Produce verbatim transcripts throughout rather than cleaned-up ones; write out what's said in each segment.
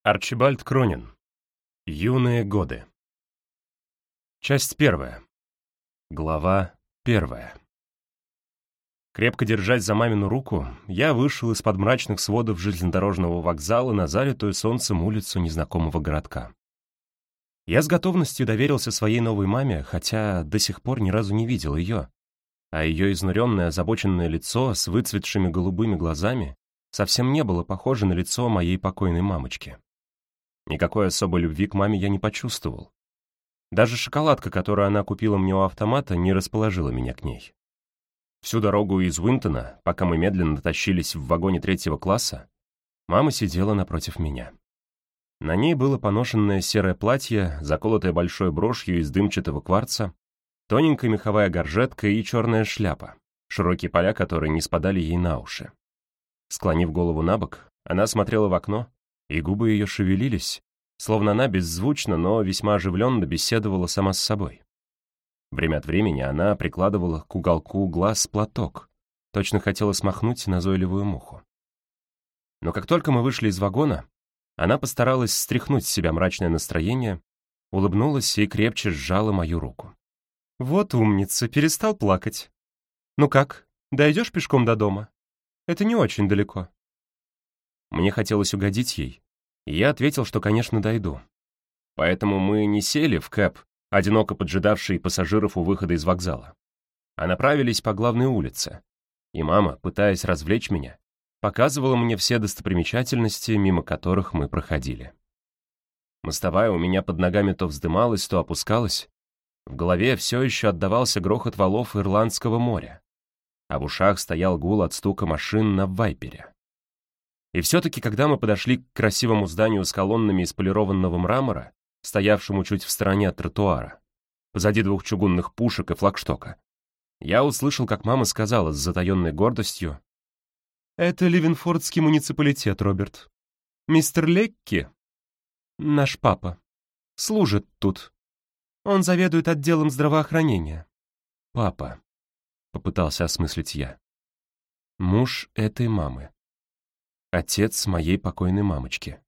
Арчибальд Кронин. Юные годы. Часть первая. Глава первая. Крепко держась за мамину руку, я вышел из-под мрачных сводов железнодорожного вокзала на залитую солнцем улицу незнакомого городка. Я с готовностью доверился своей новой маме, хотя до сих пор ни разу не видел ее, а ее изнуренное, озабоченное лицо с выцветшими голубыми глазами совсем не было похоже на лицо моей покойной мамочки. Никакой особой любви к маме я не почувствовал. Даже шоколадка, которую она купила мне у автомата, не расположила меня к ней. Всю дорогу из Уинтона, пока мы медленно тащились в вагоне третьего класса, мама сидела напротив меня. На ней было поношенное серое платье, заколотое большой брошью из дымчатого кварца, тоненькая меховая горжетка и черная шляпа, широкие поля которой не спадали ей на уши. Склонив голову на бок, она смотрела в окно, и губы ее шевелились, словно она беззвучно, но весьма оживленно беседовала сама с собой. Время от времени она прикладывала к уголку глаз платок, точно хотела смахнуть назойливую муху. Но как только мы вышли из вагона, она постаралась стряхнуть с себя мрачное настроение, улыбнулась и крепче сжала мою руку. «Вот умница, перестал плакать. Ну как, дойдешь пешком до дома? Это не очень далеко». Мне хотелось угодить ей, и я ответил, что, конечно, дойду. Поэтому мы не сели в кэб, одиноко поджидавший пассажиров у выхода из вокзала, а направились по главной улице. И мама, пытаясь развлечь меня, показывала мне все достопримечательности, мимо которых мы проходили. Мостовая у меня под ногами то вздымалась, то опускалась. В голове все еще отдавался грохот валов Ирландского моря, а в ушах стоял гул от стука машин на вайпере. И все-таки, когда мы подошли к красивому зданию с колоннами из полированного мрамора, стоявшему чуть в стороне от тротуара, позади двух чугунных пушек и флагштока, я услышал, как мама сказала с затаенной гордостью: «Это Ливенфордский муниципалитет, Роберт. Мистер Лекки, наш папа, служит тут. Он заведует отделом здравоохранения». «Папа», — попытался осмыслить я, — «муж этой мамы. Отец моей покойной мамочки».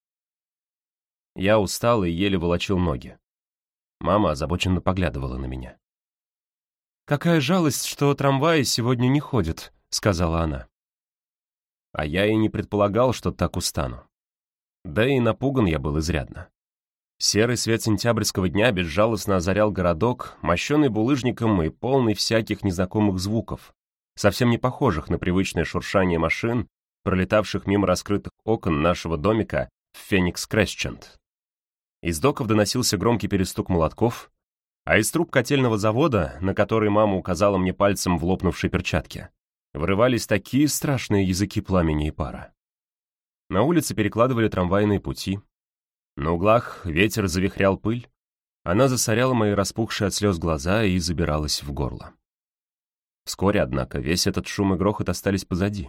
Я устал и еле волочил ноги. Мама озабоченно поглядывала на меня. «Какая жалость, что трамваи сегодня не ходят», — сказала она. А я и не предполагал, что так устану. Да и напуган я был изрядно. Серый свет сентябрьского дня безжалостно озарял городок, мощенный булыжником и полный всяких незнакомых звуков, совсем не похожих на привычное шуршание машин, пролетавших мимо раскрытых окон нашего домика в Феникс-Кресчент. Из доков доносился громкий перестук молотков, а из труб котельного завода, на который мама указала мне пальцем в лопнувшей перчатке, вырывались такие страшные языки пламени и пара. На улице перекладывали трамвайные пути. На углах ветер завихрял пыль, она засоряла мои распухшие от слез глаза и забиралась в горло. Вскоре, однако, весь этот шум и грохот остались позади.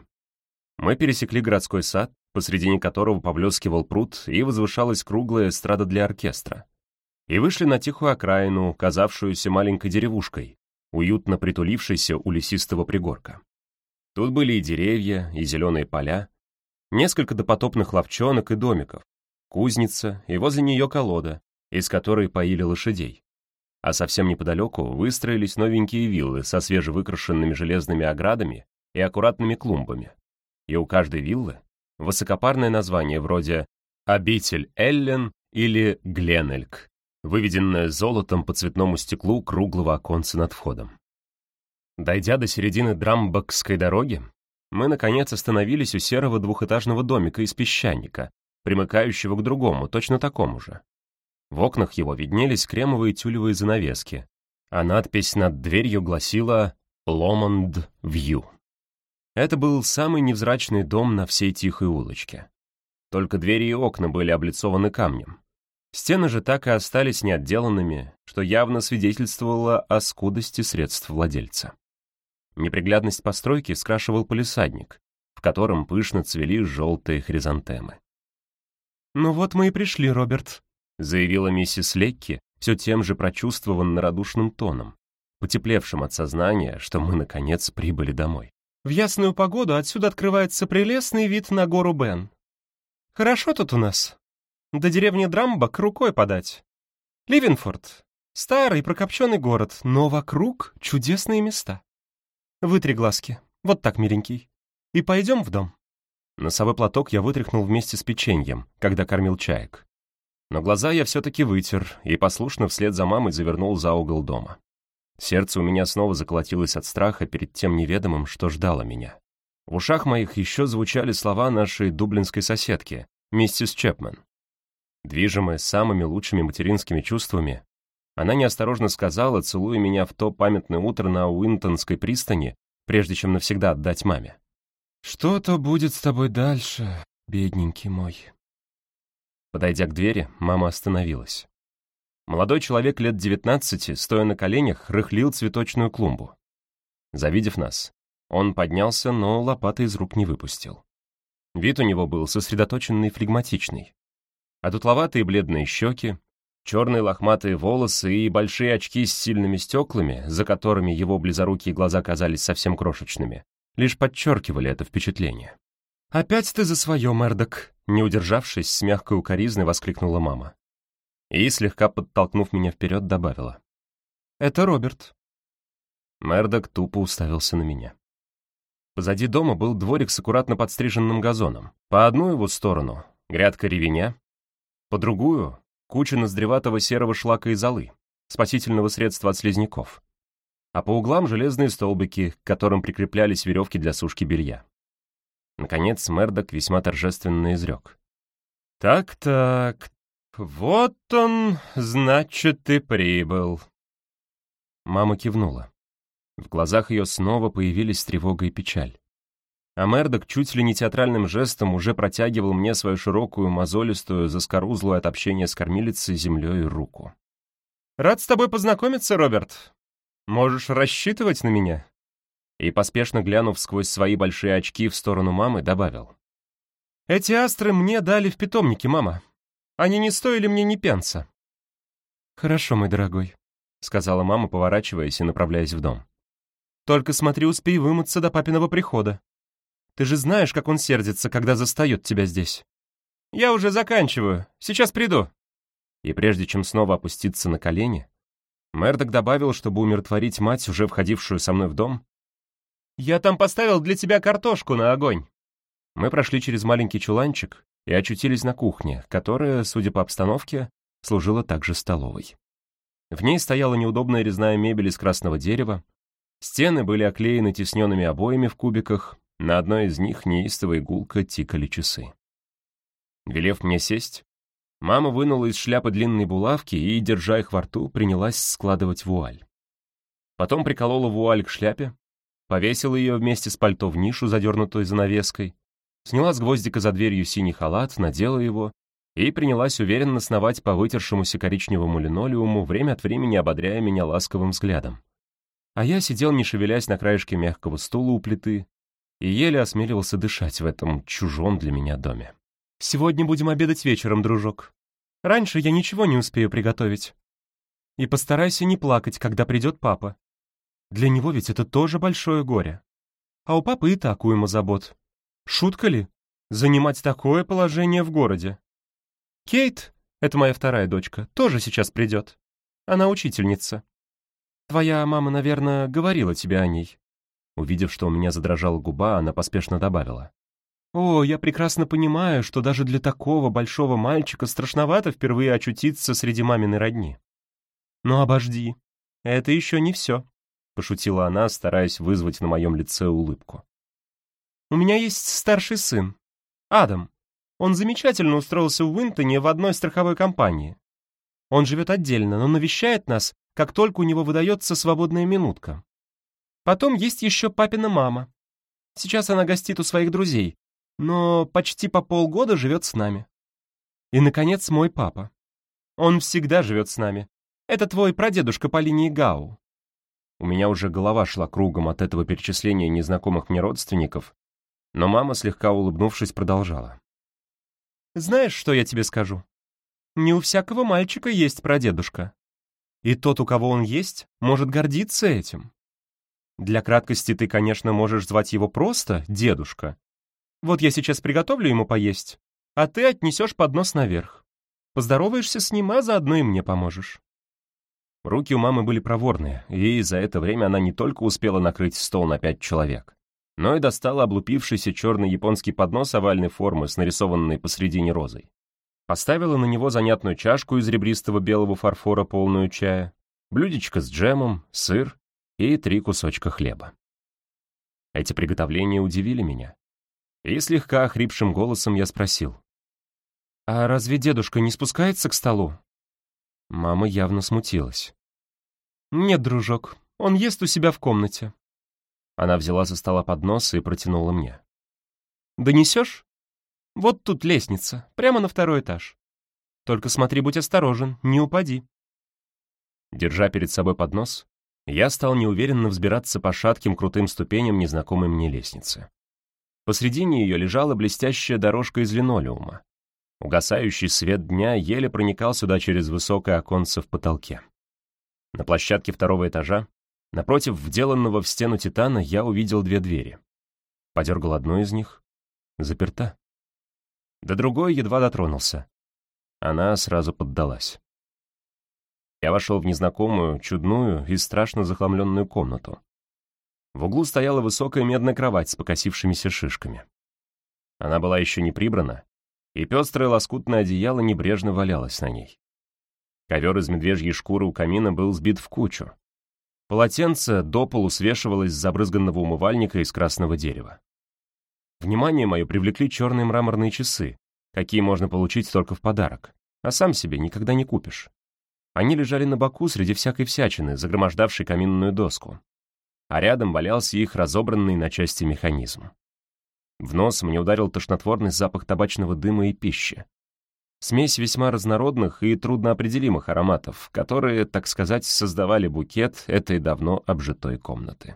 Мы пересекли городской сад, посредине которого поблескивал пруд и возвышалась круглая эстрада для оркестра, и вышли на тихую окраину, казавшуюся маленькой деревушкой, уютно притулившейся у лесистого пригорка. Тут были и деревья, и зеленые поля, несколько допотопных лавчонок и домиков, кузница и возле нее колода, из которой поили лошадей. А совсем неподалеку выстроились новенькие виллы со свежевыкрашенными железными оградами и аккуратными клумбами. И у каждой виллы высокопарное название вроде «Обитель Эллен» или «Гленельк», выведенное золотом по цветному стеклу круглого оконца над входом. Дойдя до середины Драмбокской дороги, мы, наконец, остановились у серого двухэтажного домика из песчаника, примыкающего к другому, точно такому же. В окнах его виднелись кремовые тюлевые занавески, а надпись над дверью гласила «Ломонд Вью». Это был самый невзрачный дом на всей тихой улочке. Только двери и окна были облицованы камнем. Стены же так и остались неотделанными, что явно свидетельствовало о скудости средств владельца. Неприглядность постройки скрашивал палисадник, в котором пышно цвели желтые хризантемы. «Ну вот мы и пришли, Роберт», — заявила миссис Лекки все тем же прочувствованно-радушным тоном, потеплевшим от сознания, что мы, наконец, прибыли домой. «В ясную погоду отсюда открывается прелестный вид на гору Бен. Хорошо тут у нас. До деревни Драмбак рукой подать. Ливенфорд — старый прокопченный город, но вокруг чудесные места. Вытри глазки, вот так, миленький, и пойдем в дом». Носовой платок я вытряхнул вместе с печеньем, когда кормил чаек. Но глаза я все-таки вытер и послушно вслед за мамой завернул за угол дома. Сердце у меня снова заколотилось от страха перед тем неведомым, что ждало меня. В ушах моих еще звучали слова нашей дублинской соседки, миссис Чепмен. Движимая самыми лучшими материнскими чувствами, она неосторожно сказала, целуя меня в то памятное утро на Уинтонской пристани, прежде чем навсегда отдать маме: «Что-то будет с тобой дальше, бедненький мой». Подойдя к двери, мама остановилась. Молодой человек лет девятнадцати, стоя на коленях, рыхлил цветочную клумбу. Завидев нас, он поднялся, но лопаты из рук не выпустил. Вид у него был сосредоточенный и флегматичный. А дутловатые бледные щеки, черные лохматые волосы и большие очки с сильными стеклами, за которыми его близорукие глаза казались совсем крошечными, лишь подчеркивали это впечатление. «Опять ты за свое, Мэрдок!» Не удержавшись, с мягкой укоризной воскликнула мама. И, слегка подтолкнув меня вперед, добавила: «Это Роберт». Мэрдок тупо уставился на меня. Позади дома был дворик с аккуратно подстриженным газоном. По одну его сторону — грядка ревеня, по другую — куча ноздреватого серого шлака и золы, спасительного средства от слизняков. А по углам железные столбики, к которым прикреплялись веревки для сушки белья. Наконец Мэрдок весьма торжественно изрек: «Так-так, вот он, значит, и прибыл». Мама кивнула. В глазах ее снова появились тревога и печаль. А Мэрдок чуть ли не театральным жестом уже протягивал мне свою широкую, мозолистую, заскорузлую от общения с кормилицей землей руку. «Рад с тобой познакомиться, Роберт. Можешь рассчитывать на меня». И, поспешно глянув сквозь свои большие очки в сторону мамы, добавил: «Эти астры мне дали в питомнике, мама. Они не стоили мне ни пенса». «Хорошо, мой дорогой», — сказала мама, поворачиваясь и направляясь в дом. «Только смотри, успей вымыться до папиного прихода. Ты же знаешь, как он сердится, когда застает тебя здесь». «Я уже заканчиваю. Сейчас приду». И прежде чем снова опуститься на колени, Мэрдок добавил, чтобы умиротворить мать, уже входившую со мной в дом: «Я там поставил для тебя картошку на огонь». Мы прошли через маленький чуланчик и очутились на кухне, которая, судя по обстановке, служила также столовой. В ней стояла неудобная резная мебель из красного дерева, стены были оклеены тисненными обоями в кубиках, на одной из них неистово и гулко тикали часы. Велев мне сесть, мама вынула из шляпы длинные булавки и, держа их во рту, принялась складывать вуаль. Потом приколола вуаль к шляпе, повесила ее вместе с пальто в нишу, задернутую занавеской, сняла с гвоздика за дверью синий халат, надела его и принялась уверенно сновать по вытершемуся коричневому линолеуму, время от времени ободряя меня ласковым взглядом. А я сидел, не шевелясь, на краешке мягкого стула у плиты и еле осмеливался дышать в этом чужом для меня доме. «Сегодня будем обедать вечером, дружок. Раньше я ничего не успею приготовить. И постарайся не плакать, когда придет папа. Для него ведь это тоже большое горе. А у папы и так уйма забот. Шутка ли? Занимать такое положение в городе. Кейт, это моя вторая дочка, тоже сейчас придет. Она учительница. Твоя мама, наверное, говорила тебе о ней». Увидев, что у меня задрожала губа, она поспешно добавила: «О, я прекрасно понимаю, что даже для такого большого мальчика страшновато впервые очутиться среди маминой родни. Но обожди, это еще не все», — пошутила она, стараясь вызвать на моем лице улыбку. «У меня есть старший сын, Адам. Он замечательно устроился в Уинтоне в одной страховой компании. Он живет отдельно, но навещает нас, как только у него выдается свободная минутка. Потом есть еще папина мама. Сейчас она гостит у своих друзей, но почти по полгода живет с нами. И, наконец, мой папа. Он всегда живет с нами. Это твой прадедушка по линии Гау». У меня уже голова шла кругом от этого перечисления незнакомых мне родственников, но мама, слегка улыбнувшись, продолжала: «Знаешь, что я тебе скажу? Не у всякого мальчика есть прадедушка. И тот, у кого он есть, может гордиться этим. Для краткости ты, конечно, можешь звать его просто дедушка. Вот я сейчас приготовлю ему поесть, а ты отнесешь поднос наверх. Поздороваешься с ним, а заодно и мне поможешь». Руки у мамы были проворные, и за это время она не только успела накрыть стол на пять человек, но и достала облупившийся черный японский поднос овальной формы с нарисованной посредине розой. Поставила на него занятную чашку из ребристого белого фарфора, полную чая, блюдечко с джемом, сыр и три кусочка хлеба. Эти приготовления удивили меня. И слегка охрипшим голосом я спросил: «А разве дедушка не спускается к столу?» Мама явно смутилась. «Нет, дружок, он ест у себя в комнате». Она взяла со стола поднос и протянула мне. «Донесешь? Вот тут лестница, прямо на второй этаж. Только смотри, будь осторожен, не упади». Держа перед собой поднос, я стал неуверенно взбираться по шатким крутым ступеням незнакомой мне лестницы. Посредине ее лежала блестящая дорожка из линолеума. Угасающий свет дня еле проникал сюда через высокое оконце в потолке. На площадке второго этажа, напротив вделанного в стену титана, я увидел две двери. Подергал одну из них — заперта. До другой едва дотронулся. Она сразу поддалась. Я вошел в незнакомую, чудную и страшно захламленную комнату. В углу стояла высокая медная кровать с покосившимися шишками. Она была еще не прибрана, и пестрое лоскутное одеяло небрежно валялось на ней. Ковер из медвежьей шкуры у камина был сбит в кучу. Полотенце до полу свешивалось с забрызганного умывальника из красного дерева. Внимание мое привлекли черные мраморные часы, какие можно получить только в подарок, а сам себе никогда не купишь. Они лежали на боку среди всякой всячины, загромождавшей каминную доску, а рядом валялся их разобранный на части механизм. В нос мне ударил тошнотворный запах табачного дыма и пищи. Смесь весьма разнородных и трудноопределимых ароматов, которые, так сказать, создавали букет этой давно обжитой комнаты.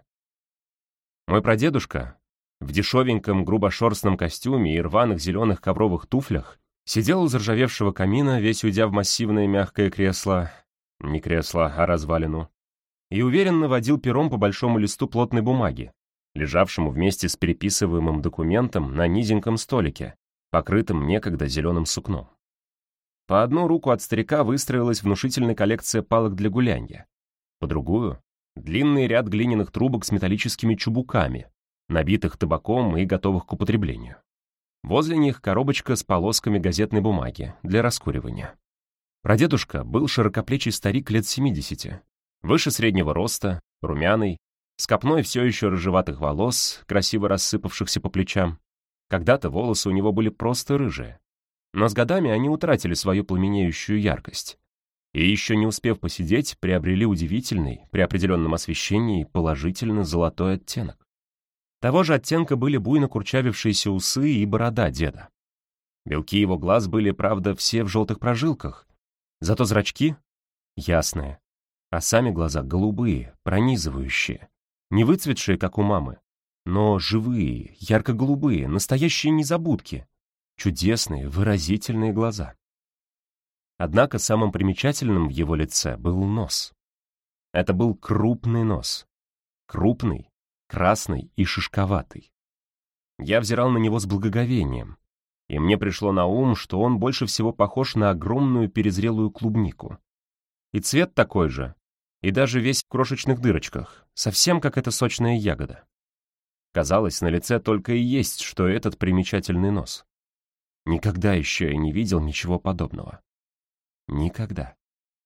Мой прадедушка в дешевеньком грубошерстном костюме и рваных зеленых ковровых туфлях сидел у заржавевшего камина, весь уйдя в массивное мягкое кресло, не кресло, а развалину, и уверенно водил пером по большому листу плотной бумаги, лежавшему вместе с переписываемым документом на низеньком столике, покрытым некогда зеленым сукном. По одну руку от старика выстроилась внушительная коллекция палок для гулянья, по другую — длинный ряд глиняных трубок с металлическими чубуками, набитых табаком и готовых к употреблению. Возле них коробочка с полосками газетной бумаги для раскуривания. Прадедушка был широкоплечий старик лет семидесяти, выше среднего роста, румяный, с копной все еще рыжеватых волос, красиво рассыпавшихся по плечам. Когда-то волосы у него были просто рыжие, но с годами они утратили свою пламенеющую яркость. И еще не успев поседеть, приобрели удивительный, при определенном освещении, положительно золотой оттенок. Того же оттенка были буйно курчавившиеся усы и борода деда. Белки его глаз были, правда, все в желтых прожилках, зато зрачки — ясные, а сами глаза голубые, пронизывающие, не выцветшие, как у мамы, но живые, ярко-голубые, настоящие незабудки, чудесные, выразительные глаза. Однако самым примечательным в его лице был нос. Это был крупный нос. Крупный, красный и шишковатый. Я взирал на него с благоговением, и мне пришло на ум, что он больше всего похож на огромную перезрелую клубнику. И цвет такой же, и даже весь в крошечных дырочках, совсем как эта сочная ягода. Казалось, на лице только и есть, что этот примечательный нос. Никогда еще я не видел ничего подобного. Никогда.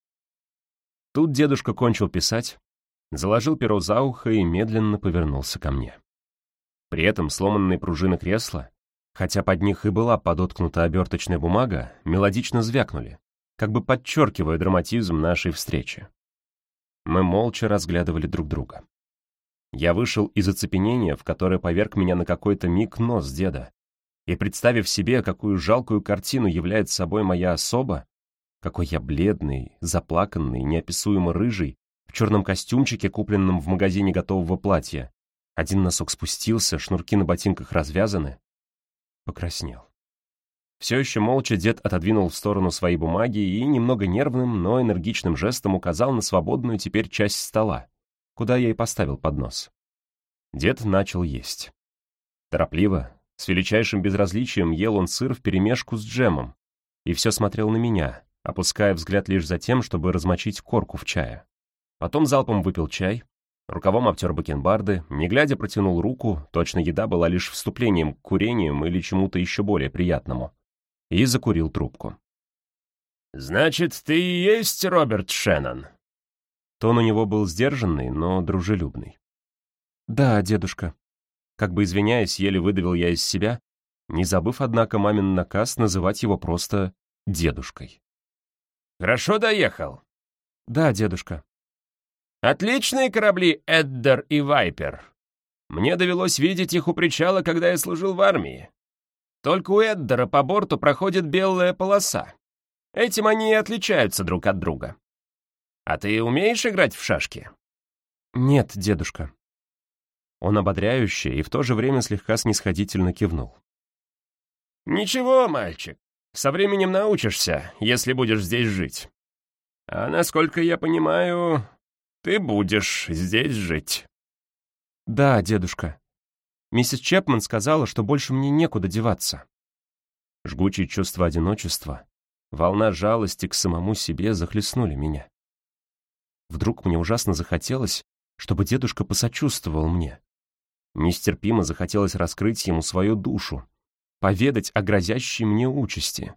Тут дедушка кончил писать, заложил перо за ухо и медленно повернулся ко мне. При этом сломанные пружины кресла, хотя под них и была подоткнута оберточная бумага, мелодично звякнули, как бы подчеркивая драматизм нашей встречи. Мы молча разглядывали друг друга. Я вышел из оцепенения, в которое поверг меня на какой-то миг нос деда, и, представив себе, какую жалкую картину является собой моя особа, какой я бледный, заплаканный, неописуемо рыжий, в черном костюмчике, купленном в магазине готового платья, один носок спустился, шнурки на ботинках развязаны, покраснел. Все еще молча дед отодвинул в сторону свои бумаги и немного нервным, но энергичным жестом указал на свободную теперь часть стола, куда я и поставил поднос. Дед начал есть. Торопливо, с величайшим безразличием ел он сыр вперемешку с джемом, и все смотрел на меня, опуская взгляд лишь за тем, чтобы размочить корку в чае. Потом залпом выпил чай, рукавом обтер бакенбарды, не глядя протянул руку, точно еда была лишь вступлением к курению или чему-то еще более приятному, и закурил трубку. «Значит, ты и есть Роберт Шеннон?» Тон у него был сдержанный, но дружелюбный. «Да, дедушка». Как бы извиняясь, еле выдавил я из себя, не забыв, однако, мамин наказ называть его просто дедушкой. «Хорошо доехал?» «Да, дедушка». «Отличные корабли Эддер и Вайпер. Мне довелось видеть их у причала, когда я служил в армии. Только у Эддера по борту проходит белая полоса. Этим они и отличаются друг от друга. А ты умеешь играть в шашки?» «Нет, дедушка». Он ободряюще и в то же время слегка снисходительно кивнул. «Ничего, мальчик, со временем научишься, если будешь здесь жить. А насколько я понимаю, ты будешь здесь жить». «Да, дедушка. Миссис Чепман сказала, что больше мне некуда деваться». Жгучее чувство одиночества, волна жалости к самому себе захлестнули меня. Вдруг мне ужасно захотелось, чтобы дедушка посочувствовал мне. Нестерпимо захотелось раскрыть ему свою душу, поведать о грозящей мне участи.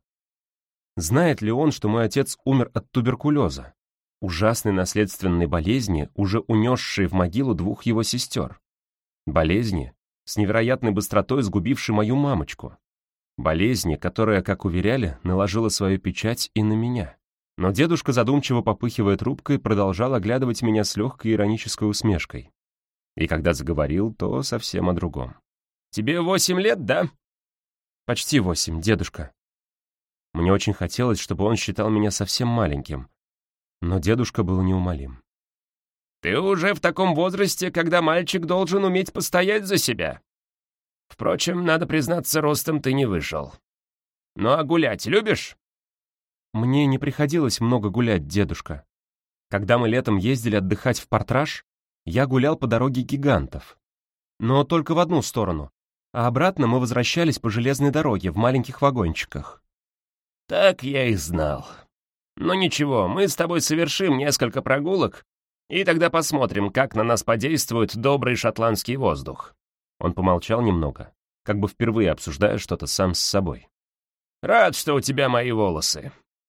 Знает ли он, что мой отец умер от туберкулеза, ужасной наследственной болезни, уже унесшей в могилу двух его сестер? Болезни, с невероятной быстротой сгубившей мою мамочку. Болезни, которая, как уверяли, наложила свою печать и на меня. Но дедушка, задумчиво попыхивая трубкой, продолжал оглядывать меня с легкой иронической усмешкой. И когда заговорил, то совсем о другом. «Тебе восемь лет, да?» «Почти восемь, дедушка». Мне очень хотелось, чтобы он считал меня совсем маленьким, но дедушка был неумолим. «Ты уже в таком возрасте, когда мальчик должен уметь постоять за себя. Впрочем, надо признаться, ростом ты не вышел. Ну а гулять любишь?» «Мне не приходилось много гулять, дедушка. Когда мы летом ездили отдыхать в Портраж, я гулял по дороге гигантов. Но только в одну сторону, а обратно мы возвращались по железной дороге в маленьких вагончиках». «Так я и знал. Но ничего, мы с тобой совершим несколько прогулок, и тогда посмотрим, как на нас подействует добрый шотландский воздух». Он помолчал немного, как бы впервые обсуждая что-то сам с собой. «Рад, что у тебя мои волосы.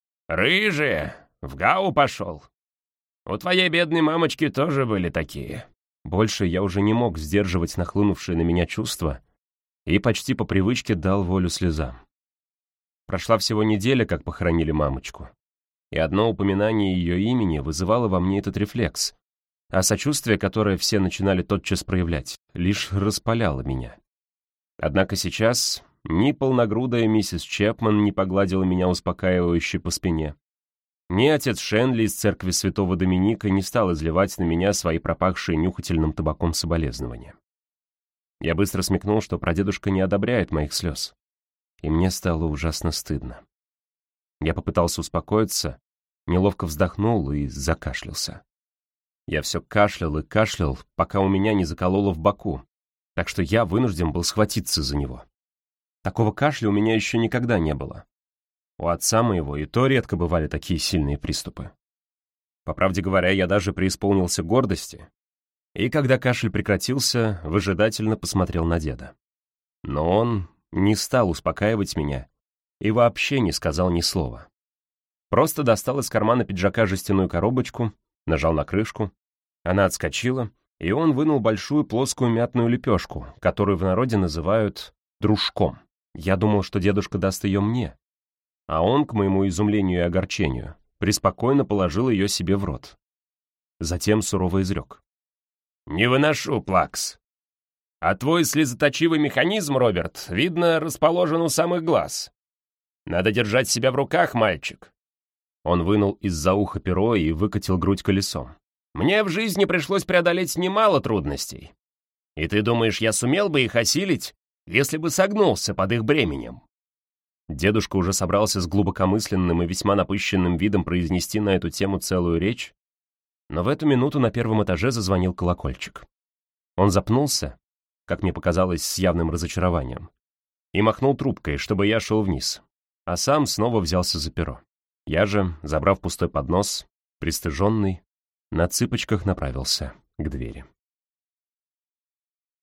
Рыжие, в гау пошел. У твоей бедной мамочки тоже были такие». Больше я уже не мог сдерживать нахлынувшие на меня чувства и почти по привычке дал волю слезам. Прошла всего неделя, как похоронили мамочку, и одно упоминание ее имени вызывало во мне этот рефлекс, а сочувствие, которое все начинали тотчас проявлять, лишь распаляло меня. Однако сейчас ни полногрудая миссис Чепман не погладила меня успокаивающе по спине, ни отец Шенли из церкви святого Доминика не стал изливать на меня свои пропахшие нюхательным табаком соболезнования. Я быстро смекнул, что прадедушка не одобряет моих слез, и мне стало ужасно стыдно. Я попытался успокоиться, неловко вздохнул и закашлялся. Я все кашлял и кашлял, пока у меня не закололо в боку, так что я вынужден был схватиться за него. Такого кашля у меня еще никогда не было. У отца моего и то редко бывали такие сильные приступы. По правде говоря, я даже преисполнился гордости, и когда кашель прекратился, выжидательно посмотрел на деда. Но он не стал успокаивать меня и вообще не сказал ни слова. Просто достал из кармана пиджака жестяную коробочку, нажал на крышку, она отскочила, и он вынул большую плоскую мятную лепешку, которую в народе называют дружком. Я думал, что дедушка даст ее мне, а он, к моему изумлению и огорчению, преспокойно положил ее себе в рот. Затем сурово изрек. «Не выношу, Плакс. А твой слезоточивый механизм, Роберт, видно, расположен у самых глаз. Надо держать себя в руках, мальчик». Он вынул из-за уха перо и выкатил грудь колесом. «Мне в жизни пришлось преодолеть немало трудностей. И ты думаешь, я сумел бы их осилить, если бы согнулся под их бременем?» Дедушка уже собрался с глубокомысленным и весьма напыщенным видом произнести на эту тему целую речь, но в эту минуту на первом этаже зазвонил колокольчик. Он запнулся, как мне показалось, с явным разочарованием, и махнул трубкой, чтобы я шел вниз. а сам снова взялся за перо. Я же, забрав пустой поднос, пристыженный, на цыпочках направился к двери.